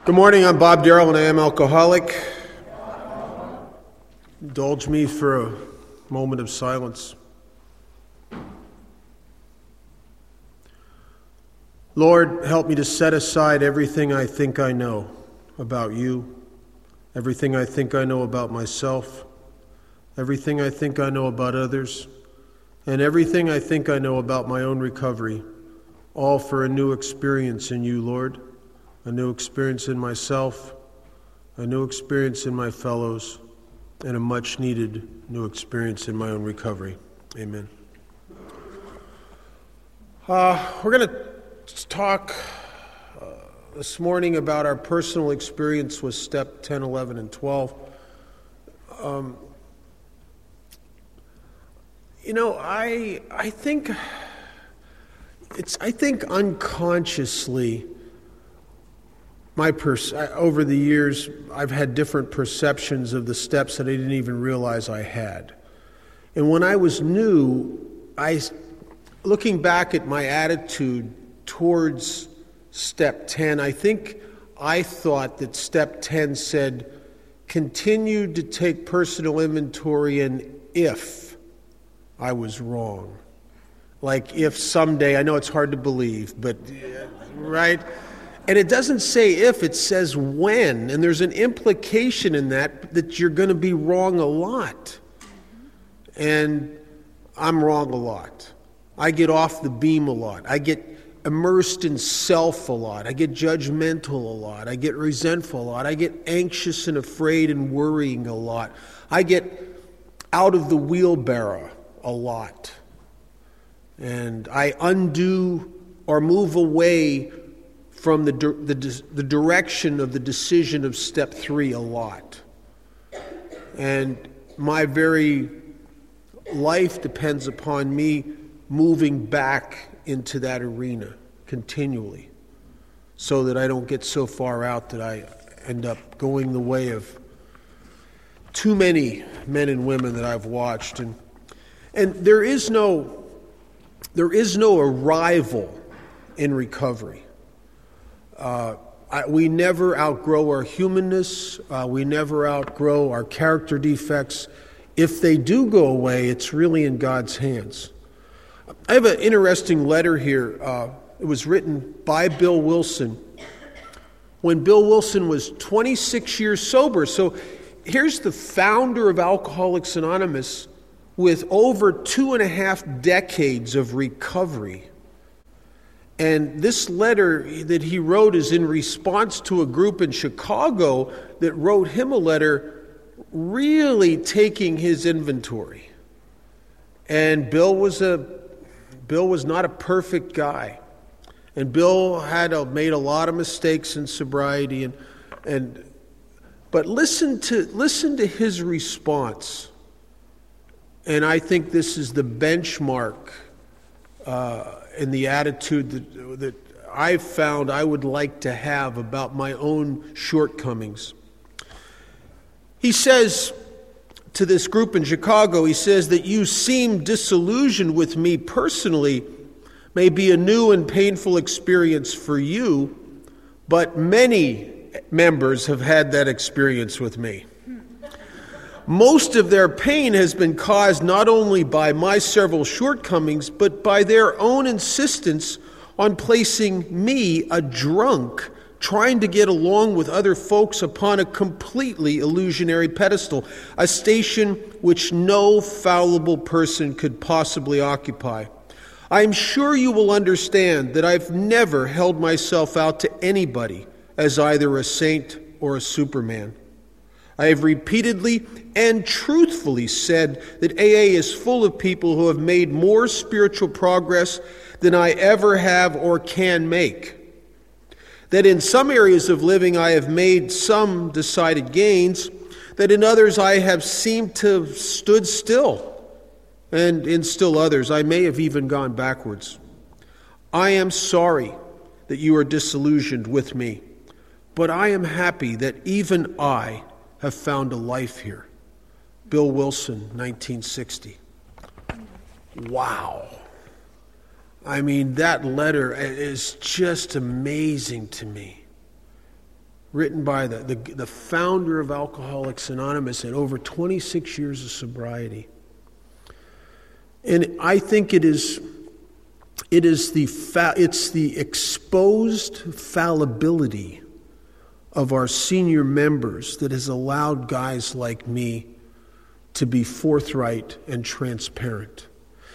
Good morning, I'm Bob Darrell and I am alcoholic. Indulge me for a moment of silence. Lord, help me to set aside everything I think I know about you, everything I think I know about myself, everything I think I know about others, and everything I think I know about my own recovery, all for a new experience in you, Lord. A new experience in myself, a new experience in my fellows, and a much-needed new experience in my own recovery. Amen. We're going to talk this morning about our personal experience with step 10, 11, and 12. I think unconsciously, over the years, I've had different perceptions of the steps that I didn't even realize I had. And when I was new, looking back at my attitude towards step 10, I think I thought that step 10 said, continue to take personal inventory and if I was wrong. Like if someday, I know it's hard to believe, but right? And it doesn't say if, it says when. And there's an implication in that you're going to be wrong a lot. And I'm wrong a lot. I get off the beam a lot. I get immersed in self a lot. I get judgmental a lot. I get resentful a lot. I get anxious and afraid and worrying a lot. I get out of the wheelbarrow a lot. And I undo or move away from the direction of the decision of step 3 a lot. And my very life depends upon me moving back into that arena continually so that I don't get so far out that I end up going the way of too many men and women that I've watched. And there is no arrival in recovery. We never outgrow our humanness. We never outgrow our character defects. If they do go away, it's really in God's hands. I have an interesting letter here. It was written by Bill Wilson when Bill Wilson was 26 years sober. So here's the founder of Alcoholics Anonymous with over 2.5 decades of recovery. And this letter that he wrote is in response to a group in Chicago that wrote him a letter really taking his inventory. And Bill was not a perfect guy. And Bill made a lot of mistakes in sobriety but listen to his response. And I think this is the benchmark in the attitude that I've found I would like to have about my own shortcomings. He says to this group in Chicago, he says that you seem disillusioned with me personally may be a new and painful experience for you, but many members have had that experience with me. Most of their pain has been caused not only by my several shortcomings, but by their own insistence on placing me, a drunk, trying to get along with other folks upon a completely illusionary pedestal, a station which no fallible person could possibly occupy. I am sure you will understand that I've never held myself out to anybody as either a saint or a superman. I have repeatedly and truthfully said that AA is full of people who have made more spiritual progress than I ever have or can make. That in some areas of living I have made some decided gains, that in others I have seemed to have stood still, and in still others I may have even gone backwards. I am sorry that you are disillusioned with me, but I am happy that even I have found a life here. Bill Wilson, 1960. Wow. I mean, that letter is just amazing to me. written by the founder of Alcoholics Anonymous and over 26 years of sobriety. And I think it's the exposed fallibility of our senior members that has allowed guys like me to be forthright and transparent.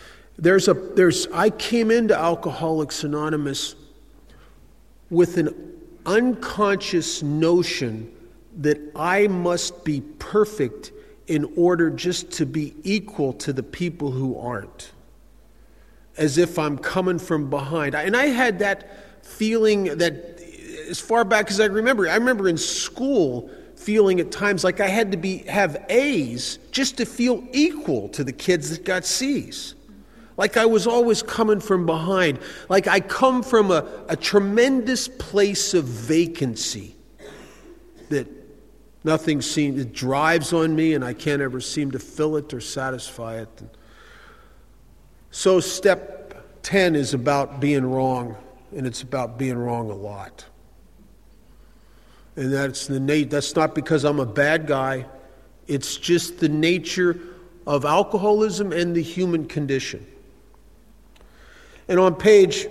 I came into Alcoholics Anonymous with an unconscious notion that I must be perfect in order just to be equal to the people who aren't. As if I'm coming from behind. And I had that feeling that as far back as I remember in school feeling at times like I had to have A's just to feel equal to the kids that got C's. Like I was always coming from behind. Like I come from a tremendous place of vacancy that it drives on me and I can't ever seem to fill it or satisfy it. So step 10 is about being wrong, and it's about being wrong a lot. And that's not because I'm a bad guy. It's just the nature of alcoholism and the human condition. And on page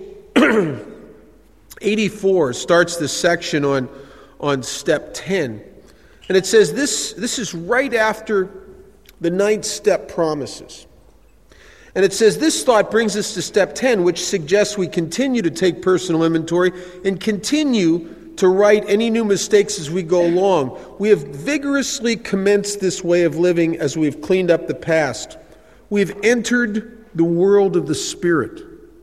84 starts this section on step 10. And it says this is right after the 9th step promises. And it says, this thought brings us to step 10, which suggests we continue to take personal inventory and continue to right any new mistakes as we go along. We have vigorously commenced this way of living as we've cleaned up the past. We've entered the world of the Spirit.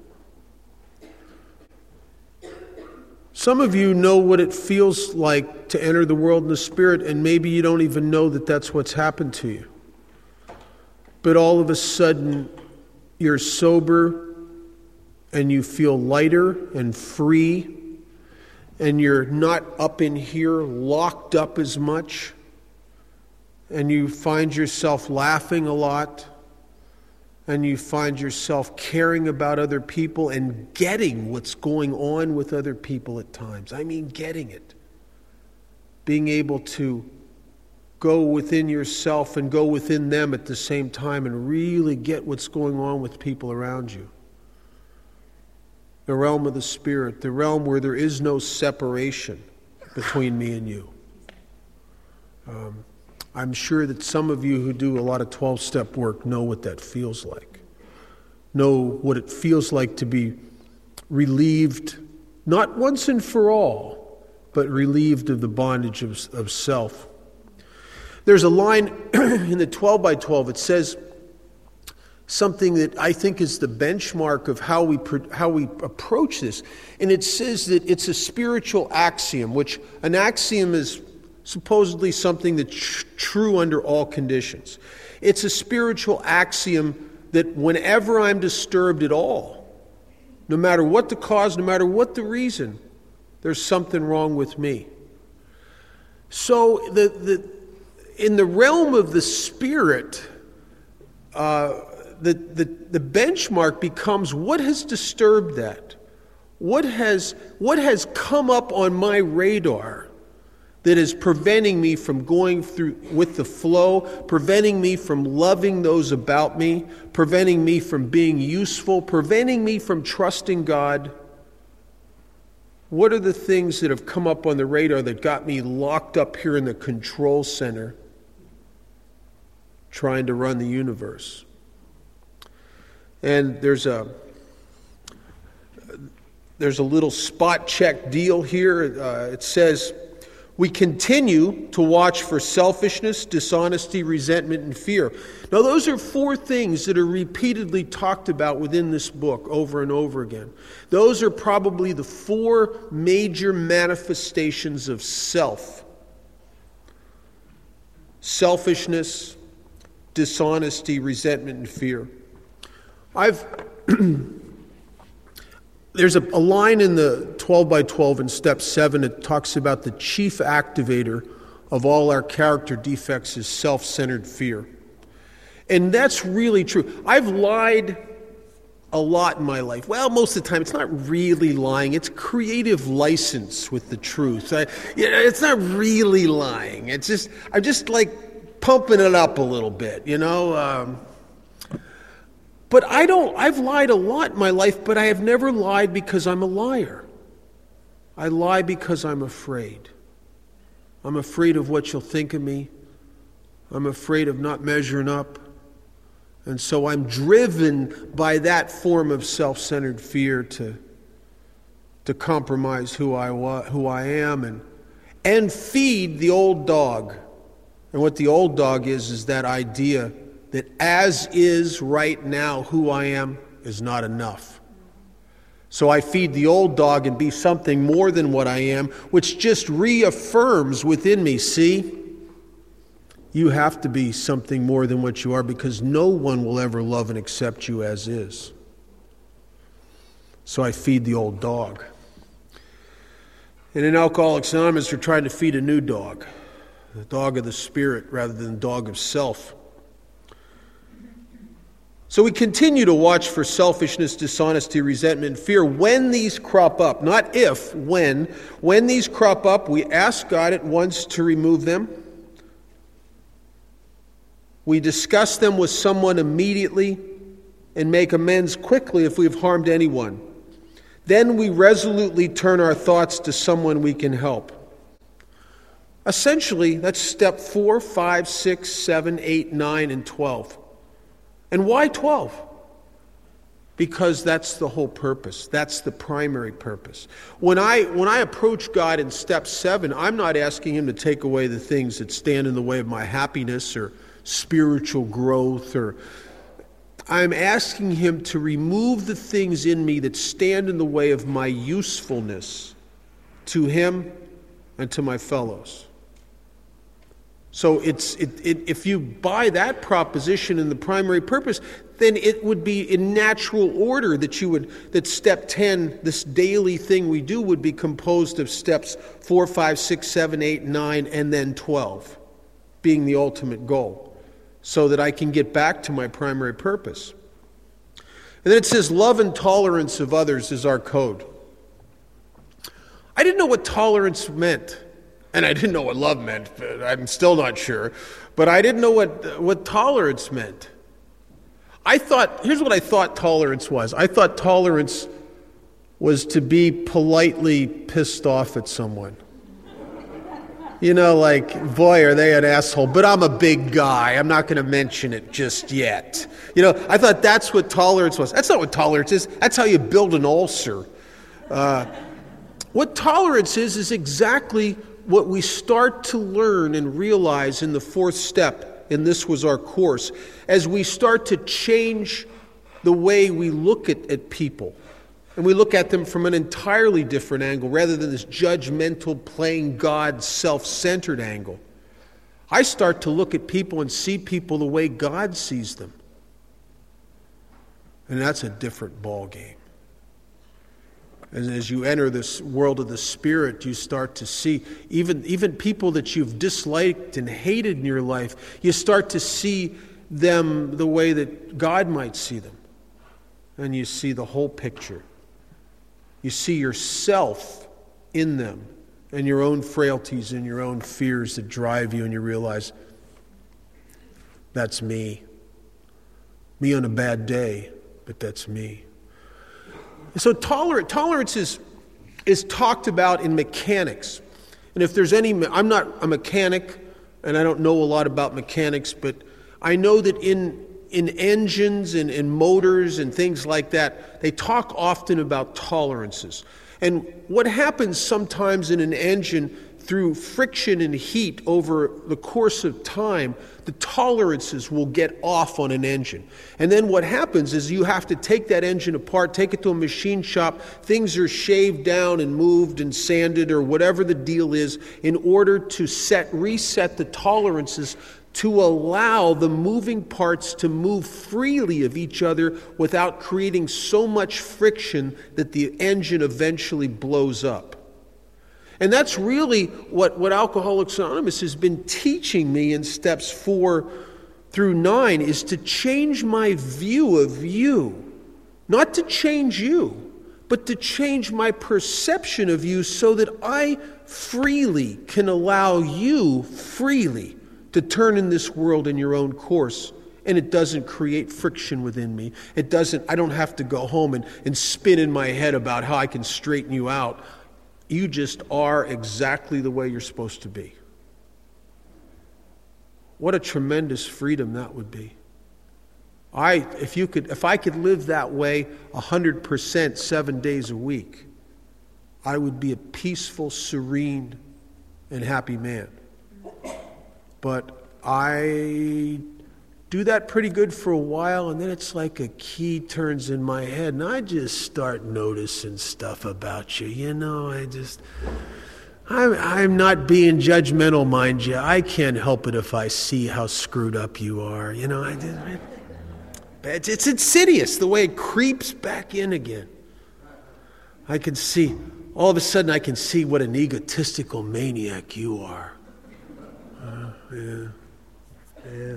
Some of you know what it feels like to enter the world in the Spirit, and maybe you don't even know that that's what's happened to you. But all of a sudden, you're sober, and you feel lighter and free, and you're not up in here locked up as much, and you find yourself laughing a lot, and you find yourself caring about other people and getting what's going on with other people at times. I mean, getting it. Being able to go within yourself and go within them at the same time and really get what's going on with people around you. The realm of the Spirit, the realm where there is no separation between me and you. I'm sure that some of you who do a lot of 12-step work know what that feels like. Know what it feels like to be relieved, not once and for all, but relieved of the bondage of self. There's a line in the 12 by 12. It says something that I think is the benchmark of how we approach this. And it says that it's a spiritual axiom, which an axiom is supposedly something that's true under all conditions. It's a spiritual axiom that whenever I'm disturbed at all, no matter what the cause, no matter what the reason, there's something wrong with me. So in the realm of the Spirit, the benchmark becomes what has disturbed that? What has come up on my radar that is preventing me from going through with the flow, preventing me from loving those about me, preventing me from being useful, preventing me from trusting God? What are the things that have come up on the radar that got me locked up here in the control center trying to run the universe? And there's a little spot check deal here. It says, we continue to watch for selfishness, dishonesty, resentment, and fear. Now, those are 4 things that are repeatedly talked about within this book over and over again. Those are probably the 4 major manifestations of self. Selfishness, dishonesty, resentment, and fear. There's a line in the 12 by 12 in step 7 that talks about the chief activator of all our character defects is self-centered fear. And that's really true. I've lied a lot in my life. Well, most of the time, it's not really lying. It's creative license with the truth. It's not really lying. I'm just like pumping it up a little bit, But I've lied a lot in my life, but I have never lied because I'm a liar. I lie because I'm afraid. I'm afraid of what you'll think of me. I'm afraid of not measuring up. And so I'm driven by that form of self-centered fear to compromise who I am and feed the old dog. And what the old dog is that idea that as is right now, who I am is not enough. So I feed the old dog and be something more than what I am, which just reaffirms within me, see? You have to be something more than what you are because no one will ever love and accept you as is. So I feed the old dog. And in Alcoholics Anonymous, we're trying to feed a new dog, the dog of the Spirit rather than the dog of self. So we continue to watch for selfishness, dishonesty, resentment, and fear when these crop up. Not if, when. When these crop up, we ask God at once to remove them. We discuss them with someone immediately and make amends quickly if we've harmed anyone. Then we resolutely turn our thoughts to someone we can help. Essentially, that's step 4, 5, 6, 7, 8, 9, and 12. And why 12? Because that's the whole purpose. That's the primary purpose. When I approach God in step 7, I'm not asking Him to take away the things that stand in the way of my happiness or spiritual growth, or I'm asking Him to remove the things in me that stand in the way of my usefulness to Him and to my fellows. So if you buy that proposition in the primary purpose, then it would be in natural order that step 10, this daily thing we do, would be composed of steps 4, 5, 6, 7, 8, 9, and then 12, being the ultimate goal, so that I can get back to my primary purpose. And then it says, love and tolerance of others is our code. I didn't know what tolerance meant. And I didn't know what love meant. I'm still not sure. But I didn't know what tolerance meant. Here's what I thought tolerance was. I thought tolerance was to be politely pissed off at someone. Like, boy, are they an asshole, but I'm a big guy. I'm not going to mention it just yet. I thought that's what tolerance was. That's not what tolerance is. That's how you build an ulcer. What tolerance is exactly what we start to learn and realize in the 4th step, and this was our course, as we start to change the way we look at people. And we look at them from an entirely different angle, rather than this judgmental, playing God, self-centered angle. I start to look at people and see people the way God sees them. And that's a different ballgame. And as you enter this world of the Spirit, you start to see even people that you've disliked and hated in your life, you start to see them the way that God might see them. And you see the whole picture. You see yourself in them and your own frailties and your own fears that drive you, and you realize, that's me. Me on a bad day, but that's me. So tolerance is talked about in mechanics. And if there's I'm not a mechanic, and I don't know a lot about mechanics, but I know that in engines and in motors and things like that, they talk often about tolerances. And what happens sometimes in an engine, through friction and heat over the course of time, the tolerances will get off on an engine. And then what happens is you have to take that engine apart, take it to a machine shop, things are shaved down and moved and sanded or whatever the deal is, in order to reset the tolerances to allow the moving parts to move freely of each other without creating so much friction that the engine eventually blows up. And that's really what Alcoholics Anonymous has been teaching me in steps 4 through 9, is to change my view of you. Not to change you, but to change my perception of you so that I freely can allow you freely to turn in this world in your own course. And it doesn't create friction within me. I don't have to go home and spin in my head about how I can straighten you out. You just are exactly the way you're supposed to be. What a tremendous freedom that would be. If I could live that way 100% 7 days a week, I would be a peaceful, serene, and happy man. But I do that pretty good for a while, and then it's like a key turns in my head, and I just start noticing stuff about you. I'm not being judgmental, mind you. I can't help it if I see how screwed up you are. It's insidious, the way it creeps back in again. I can see, all of a sudden I can see what an egotistical maniac you are. Yeah.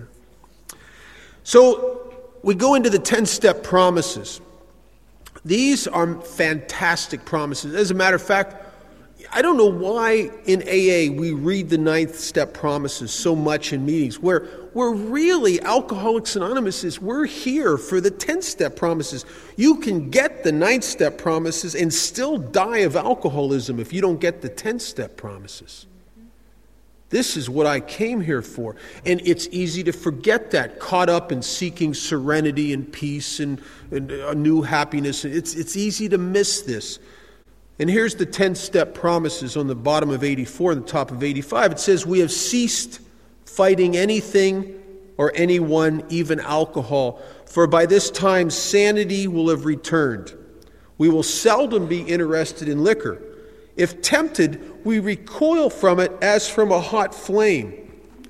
So we go into the 10-step promises. These are fantastic promises. As a matter of fact, I don't know why in AA we read the 9th step promises so much in meetings, where we're really, Alcoholics Anonymous we're here for the 10th step promises. You can get the 9th step promises and still die of alcoholism if you don't get the 10th step promises. This is what I came here for. And it's easy to forget that, caught up in seeking serenity and peace and a new happiness. It's easy to miss this. And here's the 10-step promises on the bottom of 84 and the top of 85. It says, we have ceased fighting anything or anyone, even alcohol, for by this time sanity will have returned. We will seldom be interested in liquor. If tempted, we recoil from it as from a hot flame.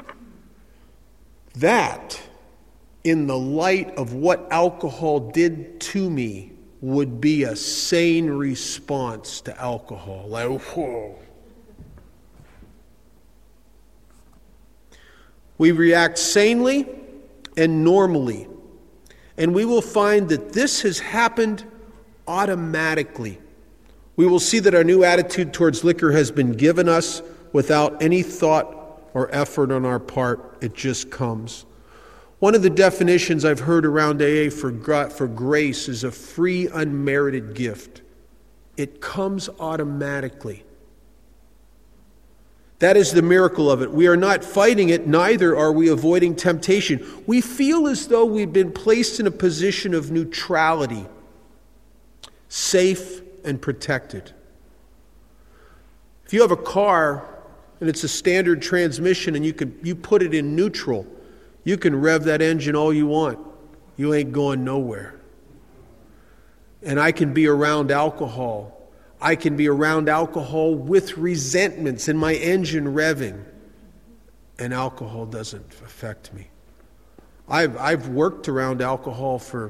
That, in the light of what alcohol did to me, would be a sane response to alcohol. Like, whoa. We react sanely and normally, and we will find that this has happened automatically. We will see that our new attitude towards liquor has been given us without any thought or effort on our part. It just comes. One of the definitions I've heard around AA for grace is a free, unmerited gift. It comes automatically. That is the miracle of it. We are not fighting it, neither are we avoiding temptation. We feel as though we've been placed in a position of neutrality, safe and protected. If you have a car and it's a standard transmission and you put it in neutral, you can rev that engine all you want. You ain't going nowhere. And I can be around alcohol. I can be around alcohol with resentments and my engine revving. And alcohol doesn't affect me. I've worked around alcohol for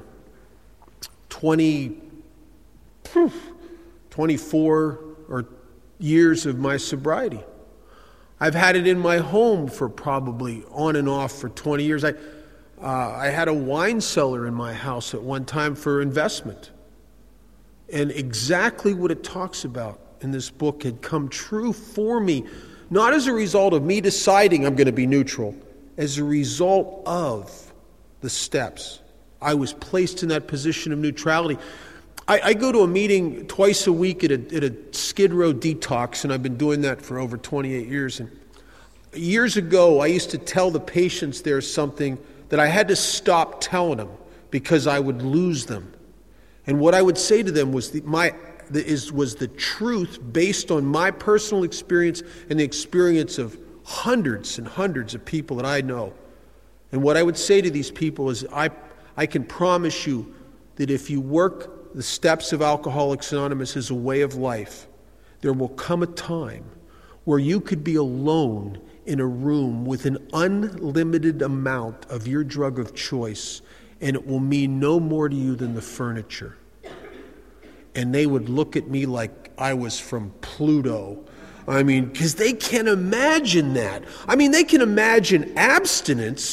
24 years of my sobriety. I've had it in my home for probably on and off for 20 years. I had a wine cellar in my house at one time for investment. And exactly what it talks about in this book had come true for me, not as a result of me deciding I'm going to be neutral, as a result of the steps. I was placed in that position of neutrality. I go to a meeting twice a week at a Skid Row detox, and I've been doing that for over 28 years. And years ago, I used to tell the patients there something that I had to stop telling them because I would lose them. And what I would say to them was the truth based on my personal experience and the experience of hundreds and hundreds of people that I know. And what I would say to these people is, I can promise you that if you work the steps of Alcoholics Anonymous as a way of life, there will come a time where you could be alone in a room with an unlimited amount of your drug of choice, and it will mean no more to you than the furniture. And they would look at me like I was from Pluto. Because they can't imagine that. They can imagine abstinence,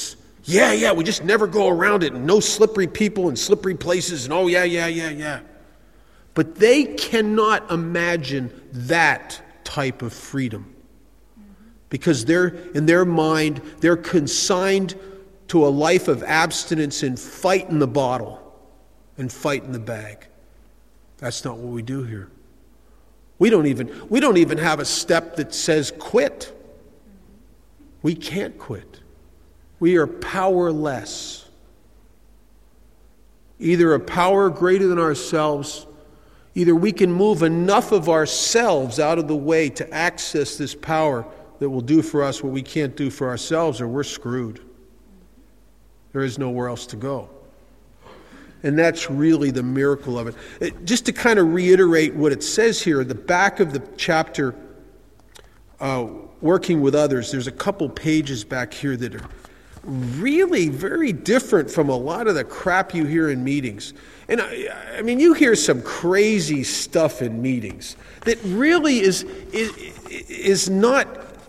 Yeah, we just never go around it, and no slippery people and slippery places, and yeah. But they cannot imagine that type of freedom. Because in their mind, they're consigned to a life of abstinence and fight in the bottle and fight in the bag. That's not what we do here. We don't even have a step that says quit. We can't quit. We are powerless. Either a power greater than ourselves, either we can move enough of ourselves out of the way to access this power that will do for us what we can't do for ourselves, or we're screwed. There is nowhere else to go. And that's really the miracle of it. Just to kind of reiterate what it says here, at the back of the chapter, working with others, there's a couple pages back here that are really very different from a lot of the crap you hear in meetings. And I mean, you hear some crazy stuff in meetings that really is not,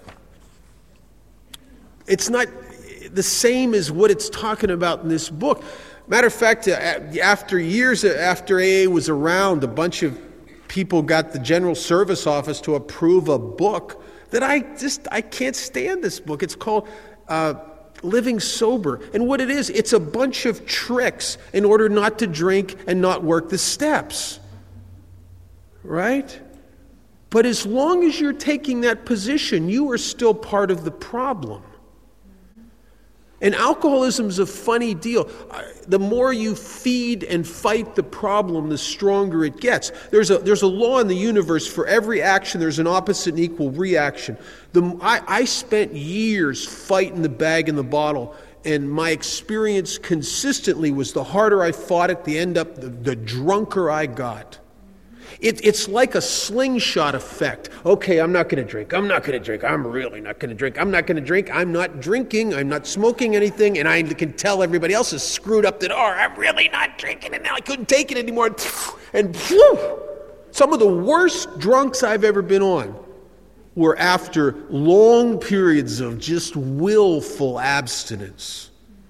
it's not the same as what it's talking about in this book. Matter of fact, after years after AA was around, a bunch of people got the General Service Office to approve a book that I can't stand this book. It's called Living Sober. And what it is, it's a bunch of tricks in order not to drink and not work the steps. Right? But as long as you're taking that position, you are still part of the problem. And alcoholism's a funny deal. The more you feed and fight the problem, the stronger it gets. There's a law in the universe. For every action, there's an opposite and equal reaction. I spent years fighting the bag and the bottle, and my experience consistently was the harder I fought it, the drunker I got. It's like a slingshot effect. Okay, I'm not going to drink. I'm really not going to drink. I'm not going to drink. I'm not drinking. I'm not smoking anything. And I can tell everybody else is screwed up that, I'm really not drinking. And now I couldn't take it anymore. And some of the worst drunks I've ever been on were after long periods of just willful abstinence.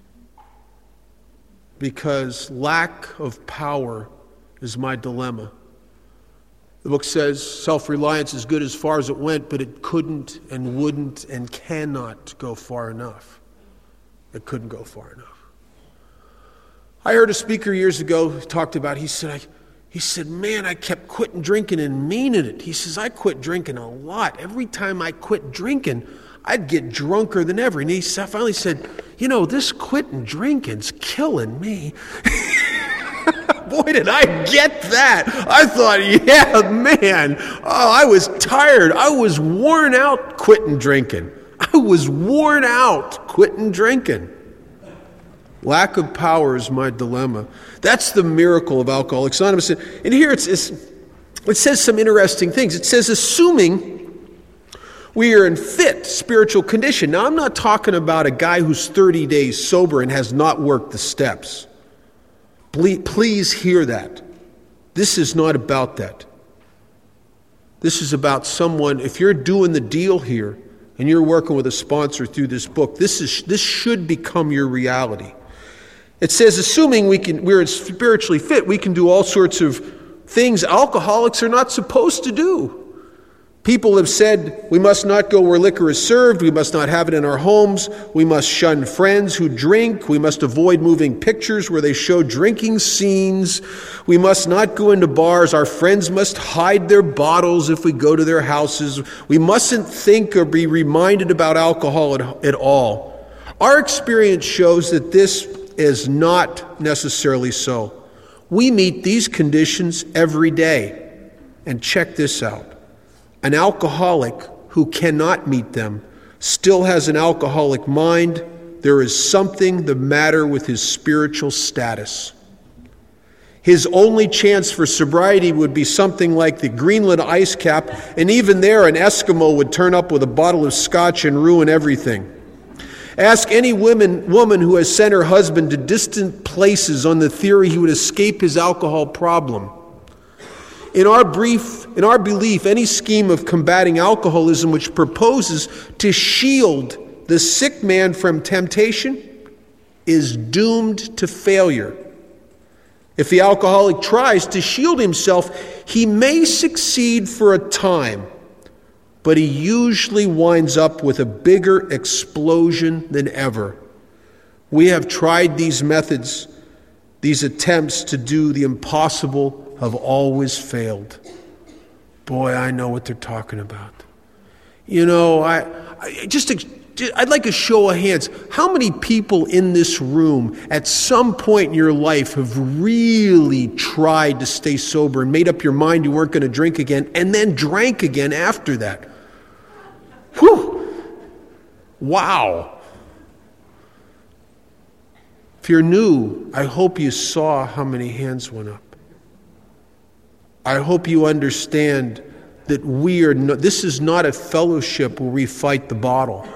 Because lack of power is my dilemma. The book says self-reliance is good as far as it went, but it couldn't and wouldn't and cannot go far enough. It couldn't go far enough. I heard a speaker years ago who talked about, he said, man, I kept quitting drinking and meaning it. He says, I quit drinking a lot. Every time I quit drinking, I'd get drunker than ever. And he finally said, this quitting drinking's killing me. Boy, did I get that. I thought, yeah, man. Oh, I was tired. I was worn out quitting drinking. Lack of power is my dilemma. That's the miracle of Alcoholics Anonymous. And here it says some interesting things. It says, assuming we are in fit spiritual condition. Now, I'm not talking about a guy who's 30 days sober and has not worked the steps. Please hear that. This is not about that. This is about someone, if you're doing the deal here and you're working with a sponsor through this book, this should become your reality. It says, assuming we're spiritually fit, we can do all sorts of things alcoholics are not supposed to do. People have said we must not go where liquor is served, we must not have it in our homes, we must shun friends who drink, we must avoid moving pictures where they show drinking scenes, we must not go into bars, our friends must hide their bottles if we go to their houses, we mustn't think or be reminded about alcohol at all. Our experience shows that this is not necessarily so. We meet these conditions every day. And check this out. An alcoholic who cannot meet them still has an alcoholic mind. There is something the matter with his spiritual status. His only chance for sobriety would be something like the Greenland ice cap, and even there an Eskimo would turn up with a bottle of scotch and ruin everything. Ask any woman who has sent her husband to distant places on the theory he would escape his alcohol problem. In our belief, any scheme of combating alcoholism which proposes to shield the sick man from temptation is doomed to failure. If the alcoholic tries to shield himself, he may succeed for a time, but he usually winds up with a bigger explosion than ever. We have tried these methods. These attempts to do the impossible have always failed. Boy, I know what they're talking about. You know, I'd like a show of hands. How many people in this room at some point in your life have really tried to stay sober and made up your mind you weren't going to drink again and then drank again after that? Whew! Wow. If you're new, I hope you saw how many hands went up. I hope you understand that this is not a fellowship where we fight the bottle.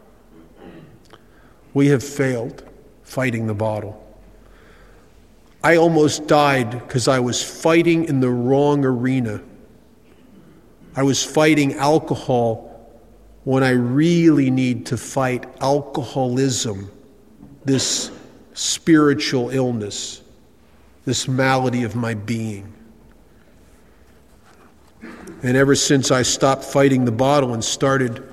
We have failed fighting the bottle. I almost died because I was fighting in the wrong arena. I was fighting alcohol when I really need to fight alcoholism, this spiritual illness, this malady of my being. And ever since I stopped fighting the bottle and started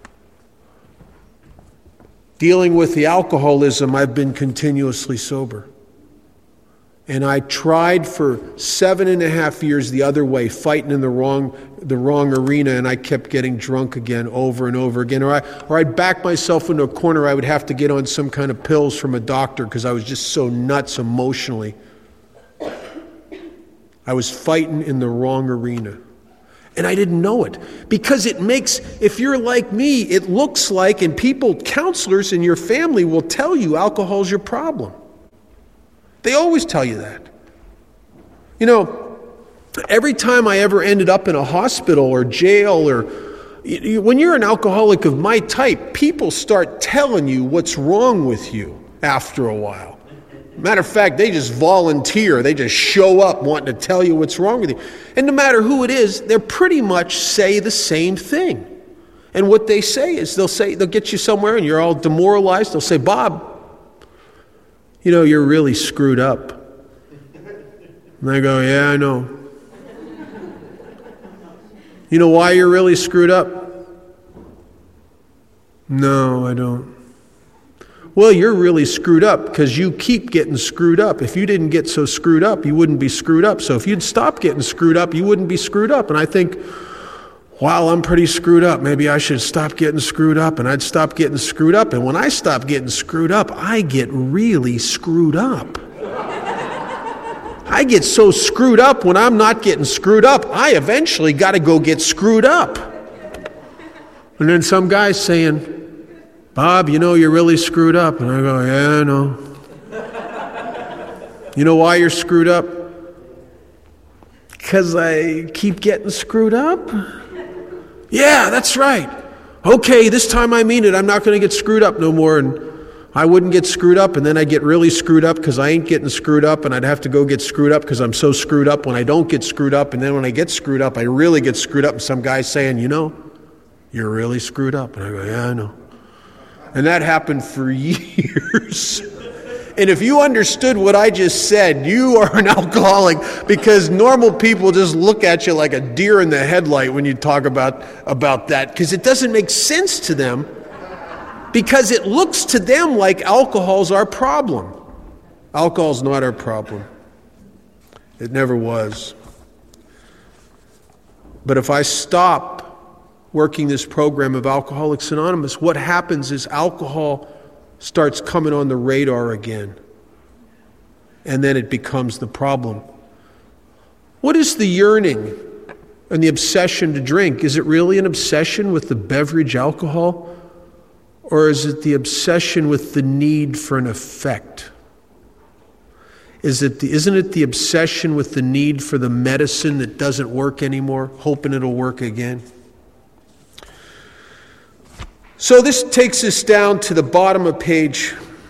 dealing with the alcoholism, I've been continuously sober. And I tried for 7.5 years the other way, fighting in the wrong arena, and I kept getting drunk again over and over again. Or I'd back myself into a corner. I would have to get on some kind of pills from a doctor because I was just so nuts emotionally. I was fighting in the wrong arena. And I didn't know it. Because it makes, if you're like me, it looks like, and counselors in your family will tell you alcohol's your problem. They always tell you that. You know, every time I ever ended up in a hospital or jail, or when you're an alcoholic of my type, people start telling you what's wrong with you after a while. Matter of fact, they just volunteer. They just show up wanting to tell you what's wrong with you. And no matter who it is, they'll pretty much say the same thing. And what they say is they'll get you somewhere and you're all demoralized. They'll say, Bob, you know, you're really screwed up. And I go, yeah, I know. You know why you're really screwed up? No, I don't. Well, you're really screwed up because you keep getting screwed up. If you didn't get so screwed up, you wouldn't be screwed up. So if you'd stop getting screwed up, you wouldn't be screwed up. And I think, wow, I'm pretty screwed up. Maybe I should stop getting screwed up. And I'd stop getting screwed up. And when I stop getting screwed up, I get really screwed up. I get so screwed up when I'm not getting screwed up, I eventually got to go get screwed up. And then some guy's saying, Bob, you know you're really screwed up. And I go, yeah, I know. You know why you're screwed up? Because I keep getting screwed up? Yeah, that's right. Okay, this time I mean it. I'm not going to get screwed up no more. And I wouldn't get screwed up, and then I'd get really screwed up because I ain't getting screwed up, and I'd have to go get screwed up because I'm so screwed up when I don't get screwed up. And then when I get screwed up, I really get screwed up. And some guy's saying, you know, you're really screwed up. And I go, yeah, I know. And that happened for years. And if you understood what I just said, you are an alcoholic, because normal people just look at you like a deer in the headlight when you talk about that, because it doesn't make sense to them, because it looks to them like alcohol's our problem. Alcohol's not our problem. It never was. But if I stop working this program of Alcoholics Anonymous, what happens is alcohol starts coming on the radar again. And then it becomes the problem. What is the yearning and the obsession to drink? Is it really an obsession with the beverage alcohol? Or is it the obsession with the need for an effect? Isn't it the obsession with the need for the medicine that doesn't work anymore, hoping it'll work again? So this takes us down to the bottom of page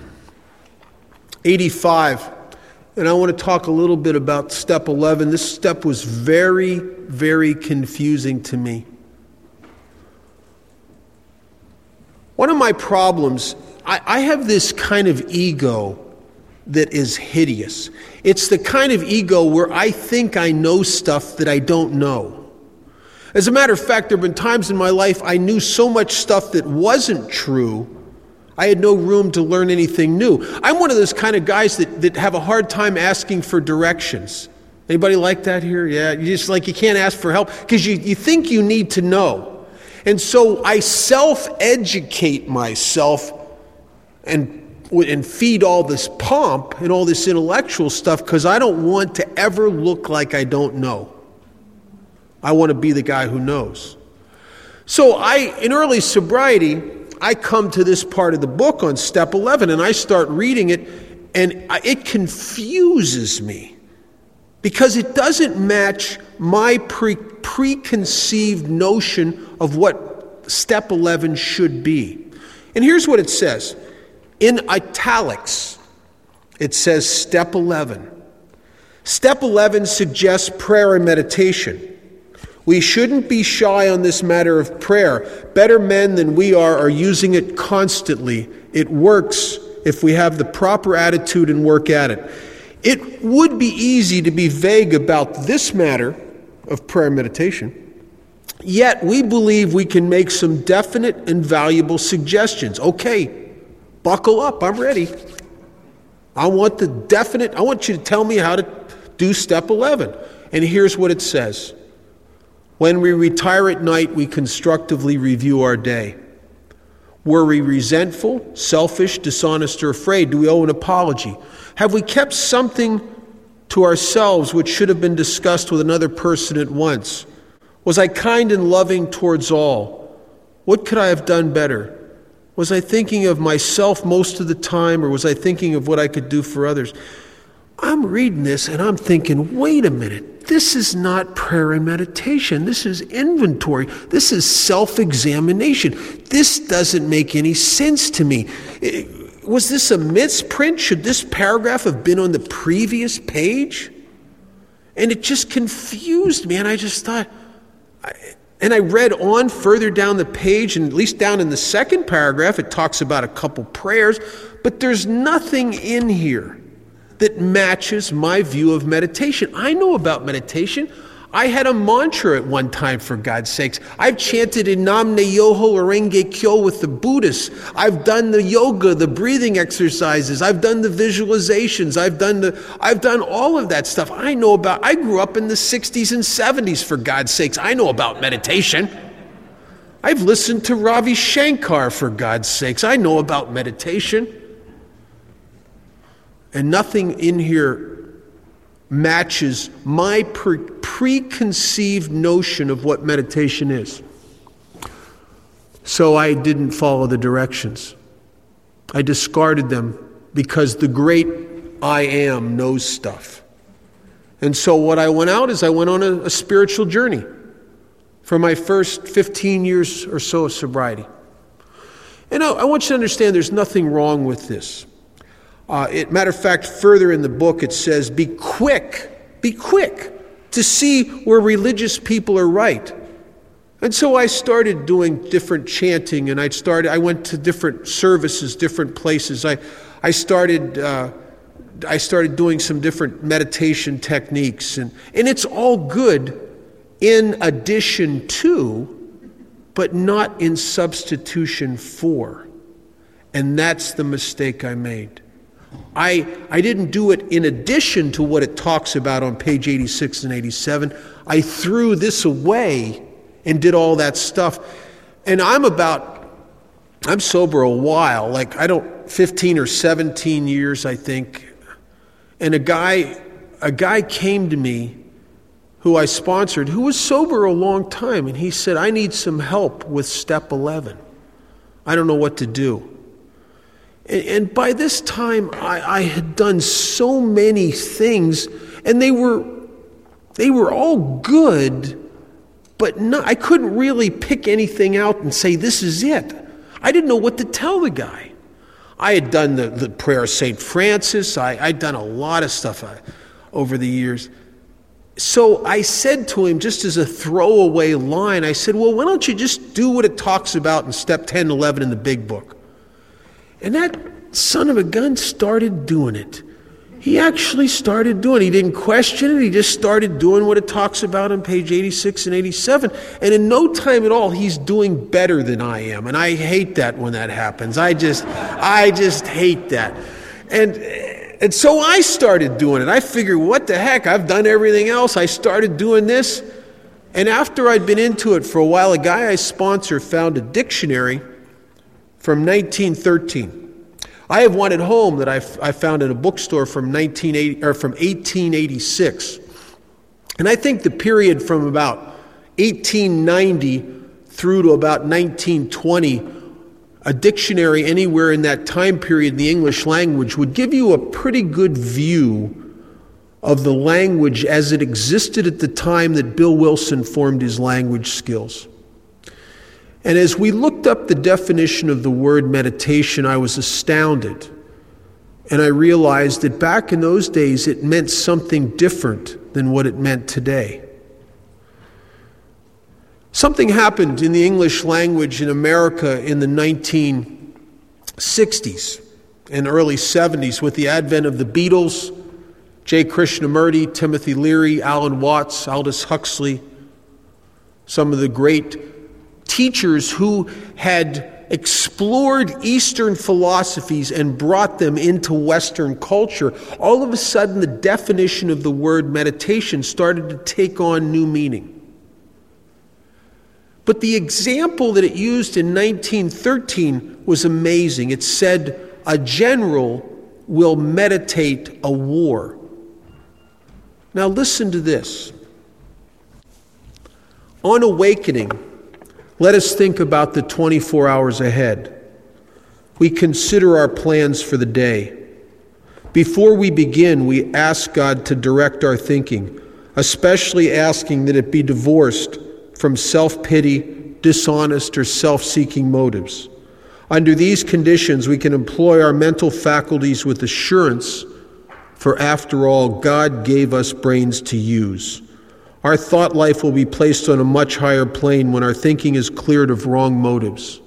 85. And I want to talk a little bit about step 11. This step was very, very confusing to me. One of my problems, I have this kind of ego that is hideous. It's the kind of ego where I think I know stuff that I don't know. As a matter of fact, there have been times in my life I knew so much stuff that wasn't true, I had no room to learn anything new. I'm one of those kind of guys that have a hard time asking for directions. Anybody like that here? Yeah, you can't ask for help because you think you need to know. And so I self-educate myself and feed all this pomp and all this intellectual stuff because I don't want to ever look like I don't know. I want to be the guy who knows. So in early sobriety, I come to this part of the book on step 11 and I start reading it, and it confuses me because it doesn't match my preconceived notion of what step 11 should be. And here's what it says. In italics, it says step 11. Step 11 suggests prayer and meditation. We shouldn't be shy on this matter of prayer. Better men than we are using it constantly. It works if we have the proper attitude and work at it. It would be easy to be vague about this matter of prayer and meditation. Yet we believe we can make some definite and valuable suggestions. Okay, buckle up, I'm ready. I want you to tell me how to do step 11. And here's what it says. When we retire at night, we constructively review our day. Were we resentful, selfish, dishonest, or afraid? Do we owe an apology? Have we kept something to ourselves which should have been discussed with another person at once? Was I kind and loving towards all? What could I have done better? Was I thinking of myself most of the time, or was I thinking of what I could do for others? I'm reading this and I'm thinking, wait a minute, this is not prayer and meditation. This is inventory. This is self-examination. This doesn't make any sense to me. Was this a misprint? Should this paragraph have been on the previous page? And it just confused me, and I just thought... And I read on further down the page, and at least down in the second paragraph, it talks about a couple prayers, but there's nothing in here that matches my view of meditation. I know about meditation. I had a mantra at one time, for God's sakes. I've chanted in Nam Myoho Renge Kyo with the Buddhists. I've done the yoga, the breathing exercises. I've done the visualizations. I've done all of that stuff. I grew up in the 60s and 70s, for God's sakes. I know about meditation. I've listened to Ravi Shankar, for God's sakes. I know about meditation. And nothing in here matches my preconceived notion of what meditation is. So I didn't follow the directions. I discarded them because the great I Am knows stuff. And so what I went on a spiritual journey for my first 15 years or so of sobriety. And I want you to understand there's nothing wrong with this. Matter of fact, further in the book it says, be quick to see where religious people are right. And so I started doing different chanting, and I went to different services, different places. I started doing some different meditation techniques, and it's all good in addition to, but not in substitution for. And that's the mistake I made. I didn't do it in addition to what it talks about on page 86 and 87. I threw this away and did all that stuff. And I'm sober a while, 15 or 17 years, I think. And a guy came to me who I sponsored, who was sober a long time, and he said, I need some help with step 11. I don't know what to do. And by this time, I had done so many things, and they were all good, but I couldn't really pick anything out and say, this is it. I didn't know what to tell the guy. I had done the prayer of St. Francis. I'd done a lot of stuff over the years. So I said to him, just as a throwaway line, I said, well, why don't you just do what it talks about in step 10 and 11 in the big book? And that son of a gun started doing it. He actually started doing it. He didn't question it. He just started doing what it talks about on page 86 and 87. And in no time at all, he's doing better than I am. And I hate that when that happens. I just hate that. And so I started doing it. I figured, what the heck? I've done everything else. I started doing this. And after I'd been into it for a while, a guy I sponsor found a dictionary from 1913. I have one at home that I found in a bookstore from 1886. And I think the period from about 1890 through to about 1920, a dictionary anywhere in that time period in the English language would give you a pretty good view of the language as it existed at the time that Bill Wilson formed his language skills. And as we looked up the definition of the word meditation, I was astounded. And I realized that back in those days, it meant something different than what it meant today. Something happened in the English language in America in the 1960s and early 70s with the advent of the Beatles, J. Krishnamurti, Timothy Leary, Alan Watts, Aldous Huxley, some of the great teachers who had explored Eastern philosophies and brought them into Western culture. All of a sudden, the definition of the word meditation started to take on new meaning. But the example that it used in 1913 was amazing. It said, a general will meditate a war. Now listen to this. On awakening, let us think about the 24 hours ahead. We consider our plans for the day. Before we begin, we ask God to direct our thinking, especially asking that it be divorced from self-pity, dishonest, or self-seeking motives. Under these conditions, we can employ our mental faculties with assurance, for after all, God gave us brains to use. Our thought life will be placed on a much higher plane when our thinking is cleared of wrong motives.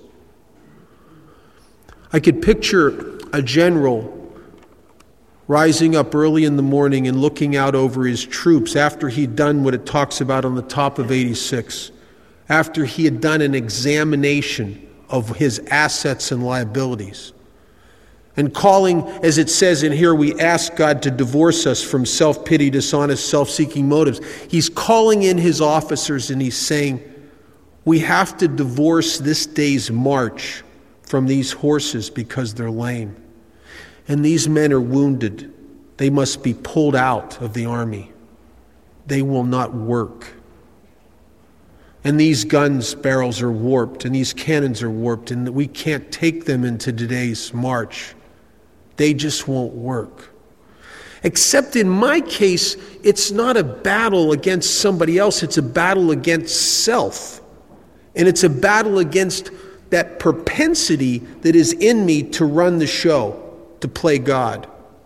I could picture a general rising up early in the morning and looking out over his troops after he'd done what it talks about on the top of 86, after he had done an examination of his assets and liabilities. And calling, as it says in here, we ask God to divorce us from self-pity, dishonest, self-seeking motives. He's calling in his officers and he's saying, we have to divorce this day's march from these horses because they're lame. And these men are wounded. They must be pulled out of the army. They will not work. And these guns barrels are warped and these cannons are warped and we can't take them into today's march. They just won't work. Except in my case, it's not a battle against somebody else. It's a battle against self. And it's a battle against that propensity that is in me to run the show, to play God.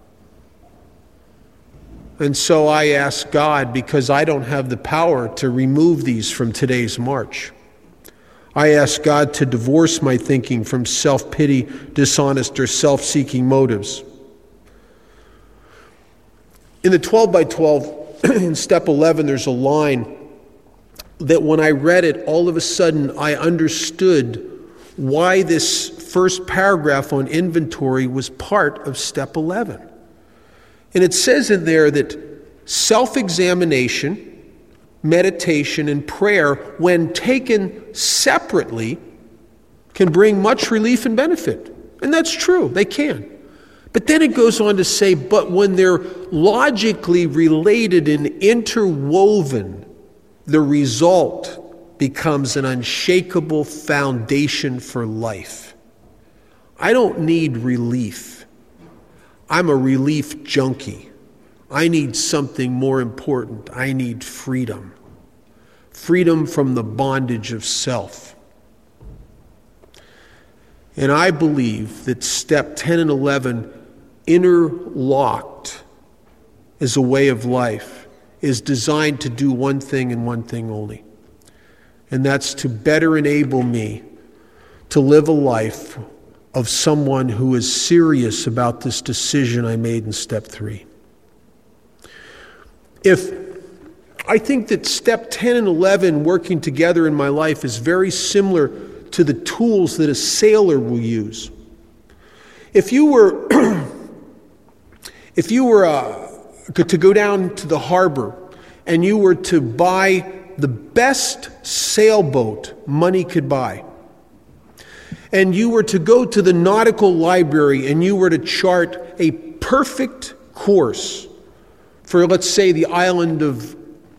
And so I ask God, because I don't have the power to remove these from today's march. I ask God to divorce my thinking from self-pity, dishonest, or self-seeking motives. In the 12 by 12, in step 11, there's a line that when I read it, all of a sudden I understood why this first paragraph on inventory was part of step 11. And it says in there that self-examination, meditation, and prayer, when taken separately, can bring much relief and benefit. And that's true, they can. But then it goes on to say, but when they're logically related and interwoven, the result becomes an unshakable foundation for life. I don't need relief. I'm a relief junkie. I need something more important. I need freedom. Freedom from the bondage of self. And I believe that step 10 and 11, interlocked as a way of life, is designed to do one thing and one thing only. And that's to better enable me to live a life of someone who is serious about this decision I made in step 3. I think that step 10 and 11 working together in my life is very similar to the tools that a sailor will use. If you were to go down to the harbor and you were to buy the best sailboat money could buy, and you were to go to the nautical library and you were to chart a perfect course for, let's say, the island of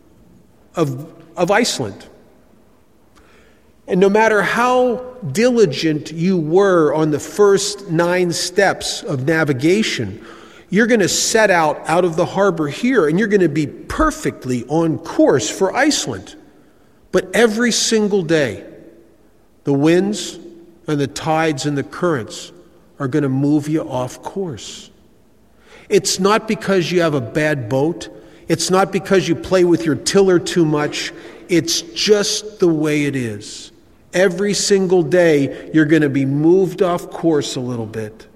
Iceland, and no matter how diligent you were on the first 9 steps of navigation, you're going to set out of the harbor here and you're going to be perfectly on course for Iceland. But every single day, the winds and the tides and the currents are going to move you off course. It's not because you have a bad boat. It's not because you play with your tiller too much. It's just the way it is. Every single day, you're going to be moved off course a little bit.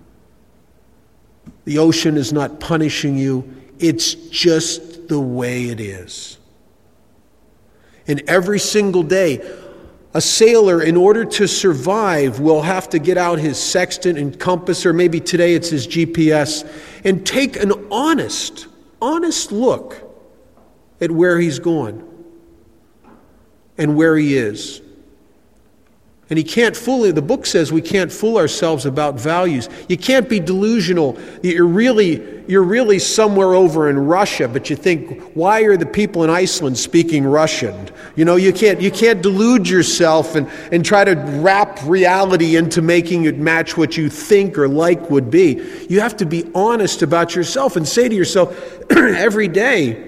The ocean is not punishing you. It's just the way it is. And every single day, a sailor, in order to survive, will have to get out his sextant and compass, or maybe today it's his GPS, and take an honest look at where he's going and where he is. And he can't fool it. The book says we can't fool ourselves about values. You can't be delusional. You're really somewhere over in Russia, but you think, why are the people in Iceland speaking Russian? You can't delude yourself and try to wrap reality into making it match what you think or like would be. You have to be honest about yourself and say to yourself every day,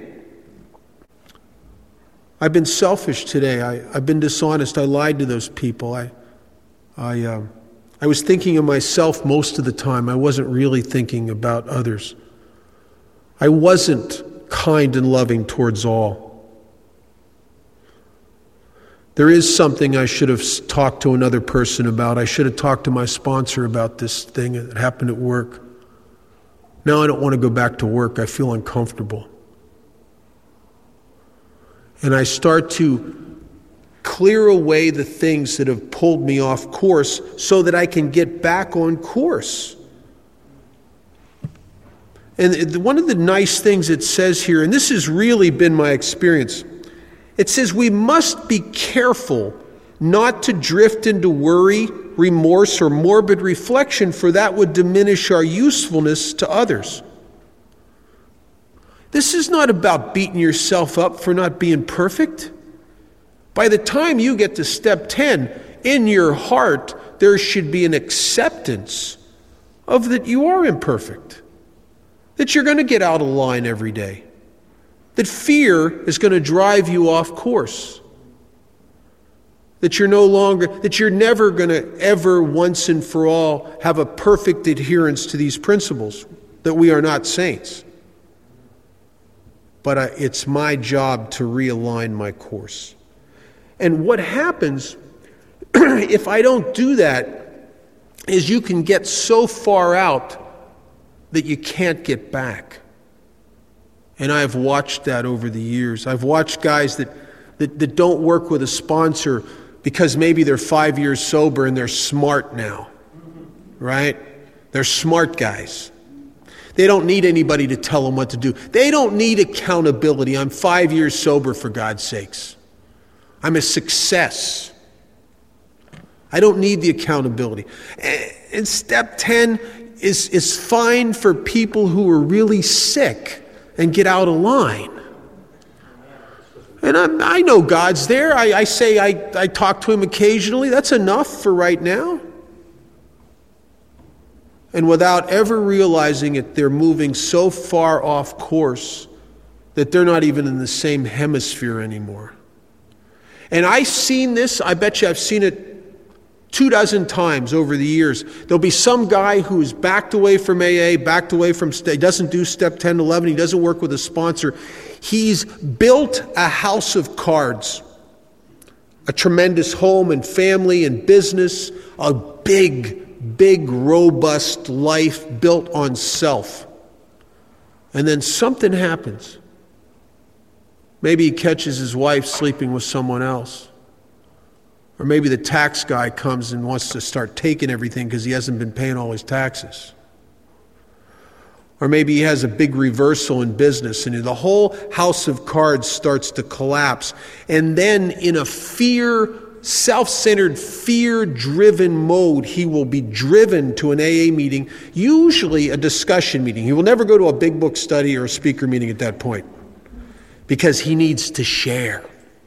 I've been selfish today. I've been dishonest. I lied to those people. I was thinking of myself most of the time. I wasn't really thinking about others. I wasn't kind and loving towards all. There is something I should have talked to another person about. I should have talked to my sponsor about this thing that happened at work. Now I don't want to go back to work. I feel uncomfortable. And I start to clear away the things that have pulled me off course so that I can get back on course. And one of the nice things it says here, and this has really been my experience, it says we must be careful not to drift into worry, remorse, or morbid reflection, for that would diminish our usefulness to others. This is not about beating yourself up for not being perfect. By the time you get to step 10, in your heart, there should be an acceptance of that you are imperfect, that you're going to get out of line every day, that fear is going to drive you off course, that you're never going to ever once and for all have a perfect adherence to these principles, that we are not saints. But it's my job to realign my course. And what happens if I don't do that is you can get so far out that you can't get back. And I've watched that over the years. I've watched guys that don't work with a sponsor because maybe they're 5 years sober and they're smart now, right? They're smart guys. They don't need anybody to tell them what to do. They don't need accountability. I'm 5 years sober, for God's sakes. I'm a success. I don't need the accountability. And step 10 is fine for people who are really sick and get out of line. And I know God's there. I say I talk to him occasionally. That's enough for right now. And without ever realizing it, they're moving so far off course that they're not even in the same hemisphere anymore. And I've seen this, I bet you I've seen it 24 times over the years. There'll be some guy who's backed away from AA, he doesn't do step 10, 11, he doesn't work with a sponsor. He's built a house of cards, a tremendous home and family and business, a big big, robust life built on self. And then something happens. Maybe he catches his wife sleeping with someone else. Or maybe the tax guy comes and wants to start taking everything because he hasn't been paying all his taxes. Or maybe he has a big reversal in business and the whole house of cards starts to collapse. And then in a self-centered, fear-driven mode, he will be driven to an AA meeting, usually a discussion meeting. He will never go to a big book study or a speaker meeting at that point because he needs to share.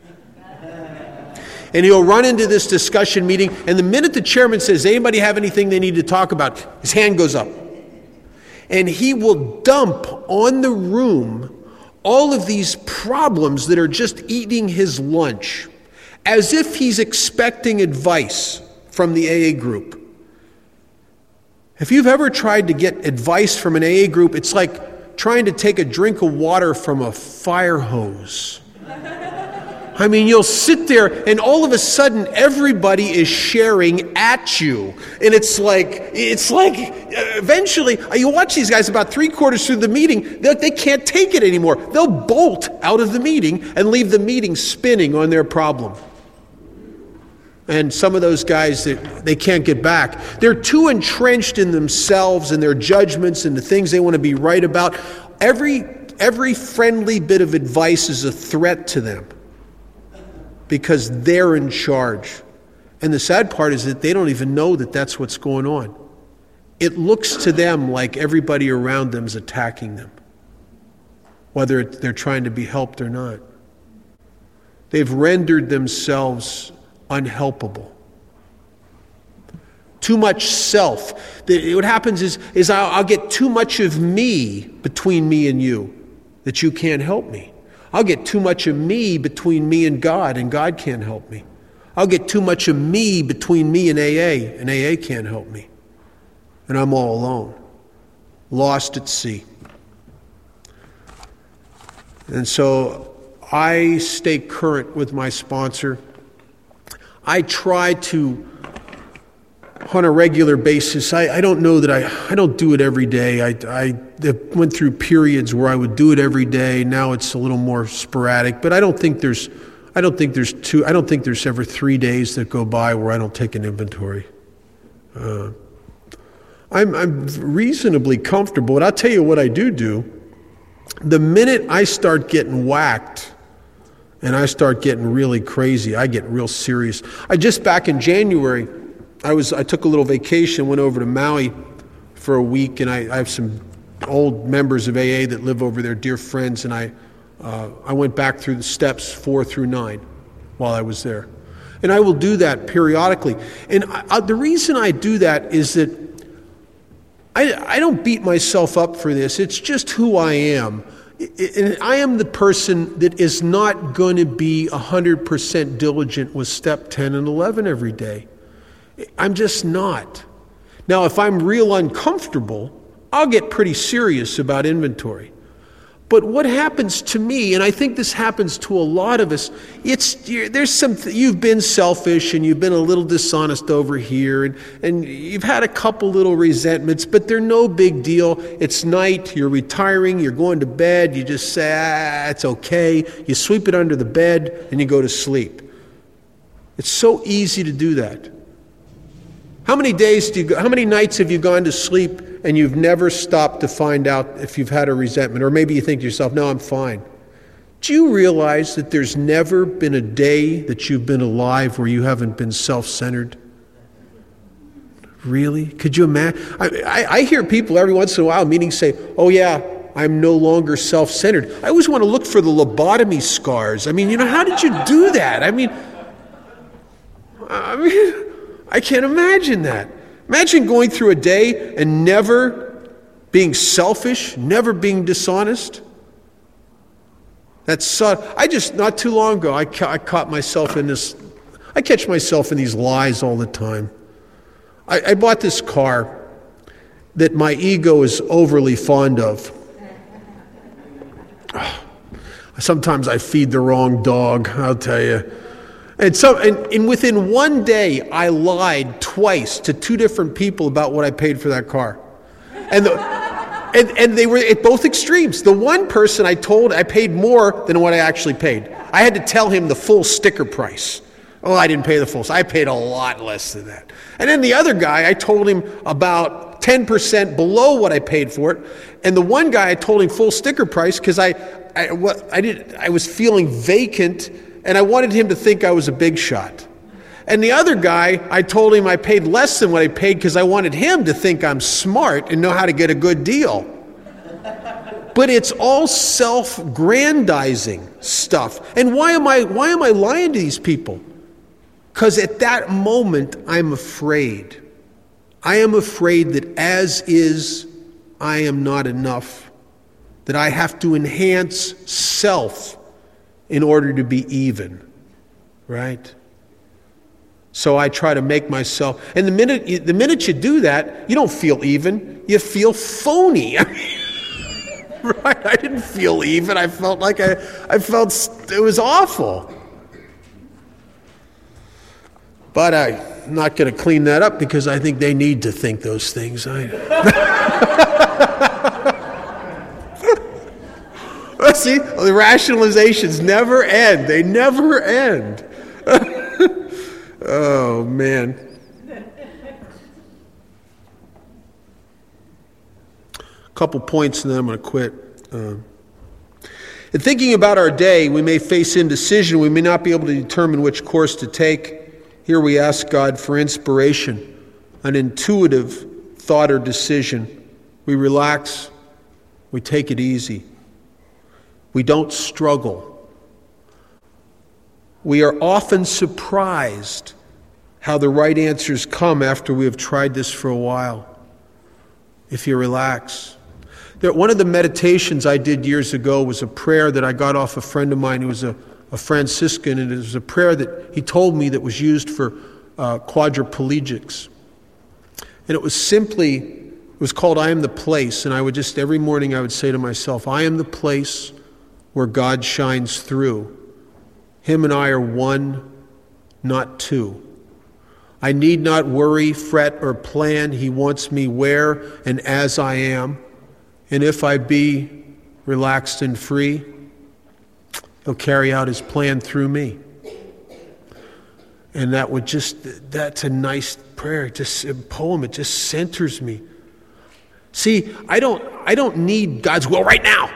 And he'll run into this discussion meeting, and the minute the chairman says, anybody have anything they need to talk about, his hand goes up. And he will dump on the room all of these problems that are just eating his lunch, as if he's expecting advice from the AA group. If you've ever tried to get advice from an AA group, it's like trying to take a drink of water from a fire hose. I mean, you'll sit there and all of a sudden everybody is sharing at you. And it's like eventually, you watch these guys about 3/4 through the meeting, they can't take it anymore. They'll bolt out of the meeting and leave the meeting spinning on their problem. And some of those guys, they can't get back. They're too entrenched in themselves and their judgments and the things they want to be right about. Every friendly bit of advice is a threat to them because they're in charge. And the sad part is that they don't even know that that's what's going on. It looks to them like everybody around them is attacking them, whether they're trying to be helped or not. They've rendered themselves unhelpable. Too much self. What happens is I'll get too much of me between me and you that you can't help me. I'll get too much of me between me and God can't help me. I'll get too much of me between me and AA can't help me. And I'm all alone, lost at sea. And so I stay current with my sponsor. I try to, on a regular basis, I don't know that I don't do it every day. I went through periods where I would do it every day. Now it's a little more sporadic, but I don't think there's ever 3 days that go by where I don't take an inventory. I'm reasonably comfortable, and I'll tell you what I do. The minute I start getting whacked and I start getting really crazy, I get real serious. Just back in January, I took a little vacation, went over to Maui for a week, and I have some old members of AA that live over there, dear friends, and I went back through the steps 4 through 9 while I was there. And I will do that periodically. And the reason I do that is that I don't beat myself up for this. It's just who I am. And I am the person that is not going to be 100% diligent with step 10 and 11 every day. I'm just not. Now, if I'm real uncomfortable, I'll get pretty serious about inventory. But what happens to me, and I think this happens to a lot of us, you've been selfish and you've been a little dishonest over here, and you've had a couple little resentments, but they're no big deal. It's night, you're retiring, you're going to bed, you just say, it's okay. You sweep it under the bed and you go to sleep. It's so easy to do that. How many nights have you gone to sleep and you've never stopped to find out if you've had a resentment? Or maybe you think to yourself, no, I'm fine. Do you realize that there's never been a day that you've been alive where you haven't been self-centered? Really? Could you imagine? I hear people every once in a while in meetings say, oh yeah, I'm no longer self-centered. I always want to look for the lobotomy scars. I mean, how did you do that? I mean, I can't imagine that. Imagine going through a day and never being selfish, never being dishonest. Not too long ago, I caught myself in this. I catch myself in these lies all the time. I bought this car that my ego is overly fond of. Sometimes I feed the wrong dog, I'll tell you. And within one day, I lied twice to two different people about what I paid for that car. And they were at both extremes. The one person I told I paid more than what I actually paid. I had to tell him the full sticker price. Oh, I didn't pay the full. I paid a lot less than that. And then the other guy, I told him about 10% below what I paid for it. And the one guy, I told him full sticker price because I was feeling vacant, and I wanted him to think I was a big shot. And the other guy, I told him I paid less than what I paid because I wanted him to think I'm smart and know how to get a good deal. But it's all self-grandizing stuff. And why am I lying to these people? Because at that moment, I'm afraid. I am afraid that as is, I am not enough. That I have to enhance self in order to be even. Right? So I try to make myself... And the minute you do that, you don't feel even. You feel phony. Right? I didn't feel even. I felt like I felt it was awful. But I'm not going to clean that up because I think they need to think those things. See, the rationalizations never end. They never end. Oh, man. A couple points and then I'm going to quit. In thinking about our day, we may face indecision. We may not be able to determine which course to take. Here we ask God for inspiration, an intuitive thought or decision. We relax. We take it easy. We don't struggle. We are often surprised how the right answers come after we have tried this for a while. If you relax. One of the meditations I did years ago was a prayer that I got off a friend of mine who was a Franciscan, and it was a prayer that he told me that was used for quadriplegics. And it was called I Am the Place, and I would just, every morning I would say to myself, I am the place where God shines through. Him and I are one, not two. I need not worry, fret, or plan. He wants me where and as I am. And if I be relaxed and free, He'll carry out His plan through me. And that's a nice prayer, just a poem. It just centers me. See, I don't need God's will right now.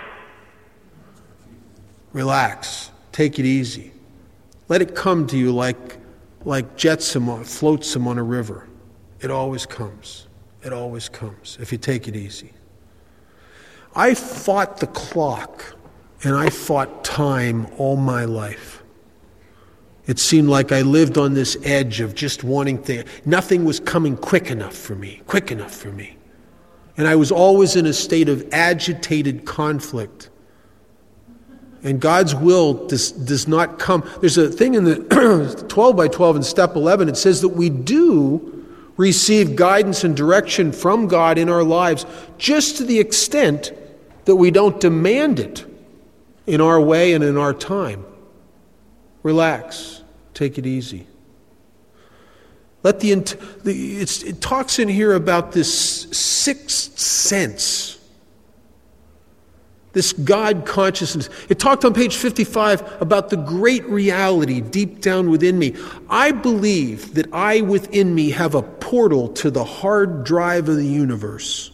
Relax. Take it easy. Let it come to you like jetsam flotsam on a river. It always comes. It always comes if you take it easy. I fought the clock and I fought time all my life. It seemed like I lived on this edge of just wanting things. Nothing was coming quick enough for me. And I was always in a state of agitated conflict. And God's will does not come. There's a thing in the 12 by 12 in step 11. It says that we do receive guidance and direction from God in our lives just to the extent that we don't demand it in our way and in our time. Relax. Take it easy. It talks in here about this sixth sense. This God consciousness. It talked on page 55 about the great reality deep down within me. I believe that I within me have a portal to the hard drive of the universe.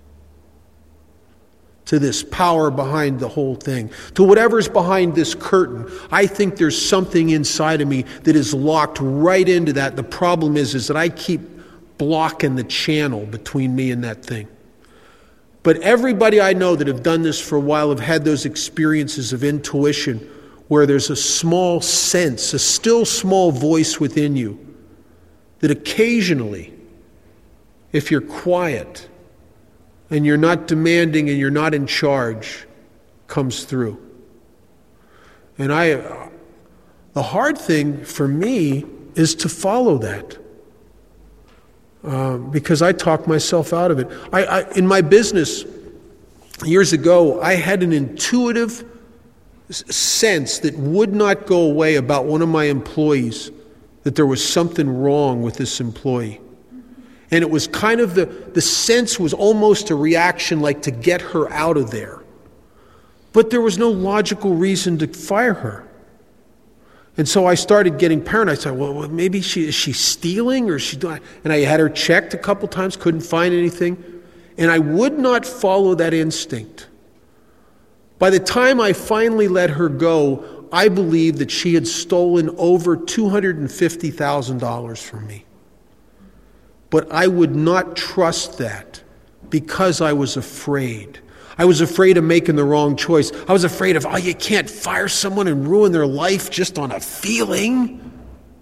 To this power behind the whole thing. To whatever's behind this curtain. I think there's something inside of me that is locked right into that. The problem is that I keep blocking the channel between me and that thing. But everybody I know that have done this for a while have had those experiences of intuition where there's a small sense, a still small voice within you that occasionally, if you're quiet and you're not demanding and you're not in charge, comes through. And the hard thing for me is to follow that. Because I talk myself out of it. In my business, years ago, I had an intuitive sense that would not go away about one of my employees, that there was something wrong with this employee. And it was kind of the sense was almost a reaction like to get her out of there. But there was no logical reason to fire her. And so I started getting paranoid. I said, well, maybe is she stealing or is she doing? And I had her checked a couple times, couldn't find anything. And I would not follow that instinct. By the time I finally let her go, I believed that she had stolen over $250,000 from me. But I would not trust that because I was afraid. I was afraid of making the wrong choice. I was afraid of, you can't fire someone and ruin their life just on a feeling.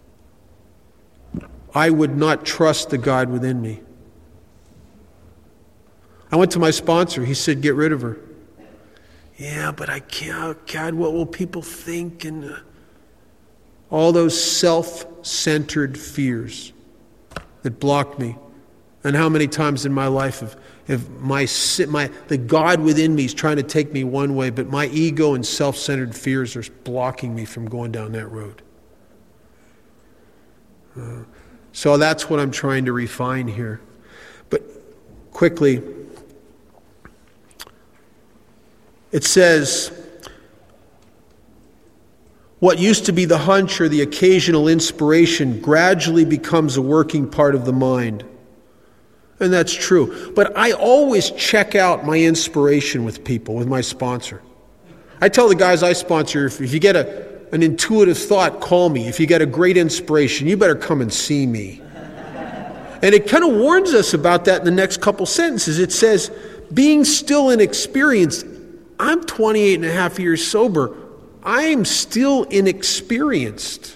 I would not trust the God within me. I went to my sponsor. He said, get rid of her. Yeah, but I can't. God, what will people think? And all those self-centered fears that blocked me. And how many times in my life have the God within me is trying to take me one way, but my ego and self-centered fears are blocking me from going down that road. So that's what I'm trying to refine here. But quickly, it says, what used to be the hunch or the occasional inspiration gradually becomes a working part of the mind. And that's true. But I always check out my inspiration with people, with my sponsor. I tell the guys I sponsor, if you get an intuitive thought, call me. If you get a great inspiration, you better come and see me. And it kind of warns us about that in the next couple sentences. It says, being still inexperienced, I'm 28 and a half years sober. I'm still inexperienced.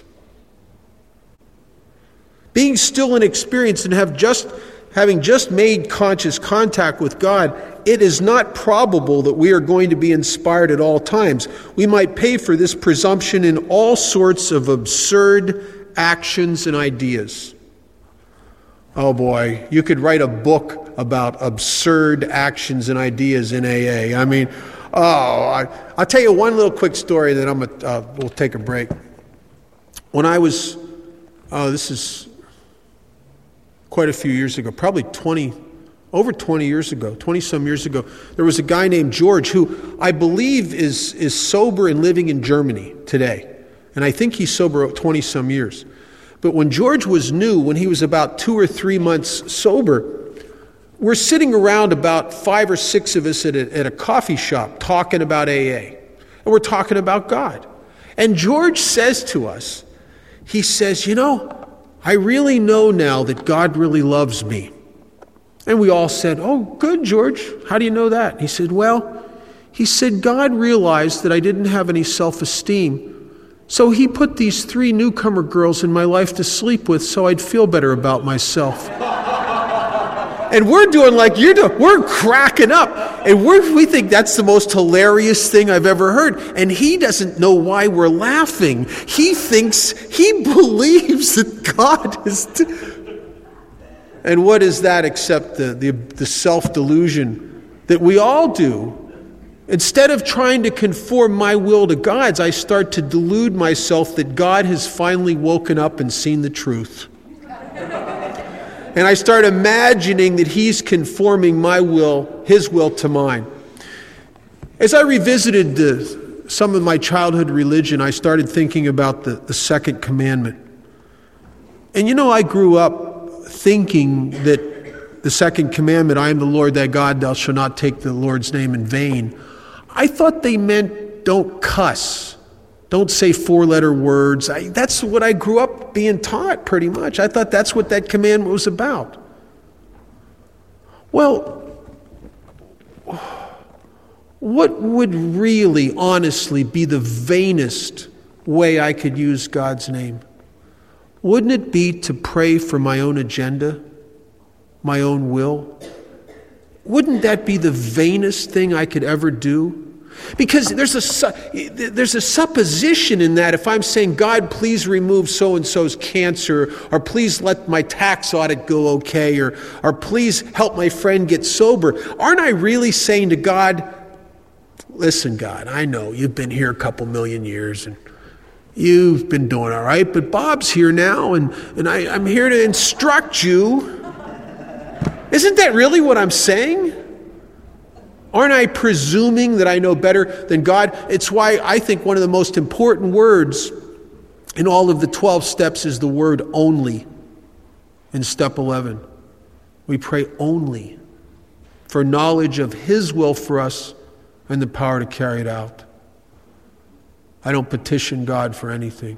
Being still inexperienced and having just made conscious contact with God, it is not probable that we are going to be inspired at all times. We might pay for this presumption in all sorts of absurd actions and ideas. Oh boy, you could write a book about absurd actions and ideas in AA. I mean, I'll tell you one little quick story, then we'll take a break. When I was, this is quite a few years ago, probably over 20 years ago, 20-some years ago, there was a guy named George who I believe is sober and living in Germany today. And I think he's sober 20-some years. But when George was new, when he was about 2 or 3 months sober, we're sitting around about 5 or 6 of us at a coffee shop talking about AA. And we're talking about God. And George says to us, he says, I really know now that God really loves me. And we all said, oh, good, George. How do you know that? He said, God realized that I didn't have any self-esteem. So he put these 3 newcomer girls in my life to sleep with so I'd feel better about myself. And we're doing like you're doing. We're cracking up. And we think that's the most hilarious thing I've ever heard. And he doesn't know why we're laughing. He believes that God is... And what is that except the self-delusion that we all do? Instead of trying to conform my will to God's, I start to delude myself that God has finally woken up and seen the truth. And I start imagining that he's conforming his will to mine. As I revisited some of my childhood religion, I started thinking about the second commandment. And I grew up thinking that the second commandment, I am the Lord thy God, thou shalt not take the Lord's name in vain. I thought they meant don't cuss. Don't say 4-letter words. That's what I grew up being taught pretty much. I thought that's what that commandment was about. Well, what would really, honestly, be the vainest way I could use God's name? Wouldn't it be to pray for my own agenda, my own will? Wouldn't that be the vainest thing I could ever do? Because there's a supposition in that if I'm saying, God, please remove so-and-so's cancer, or please let my tax audit go okay, or please help my friend get sober, aren't I really saying to God, listen, God, I know you've been here a couple million years and you've been doing all right, but Bob's here now and I'm here to instruct you. Isn't that really what I'm saying? Aren't I presuming that I know better than God? It's why I think one of the most important words in all of the 12 steps is the word only. In step 11, we pray only for knowledge of His will for us and the power to carry it out. I don't petition God for anything.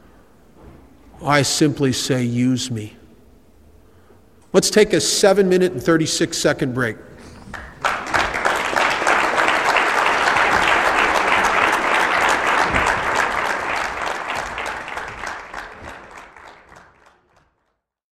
I simply say, use me. Let's take a 7-minute and 36-second break.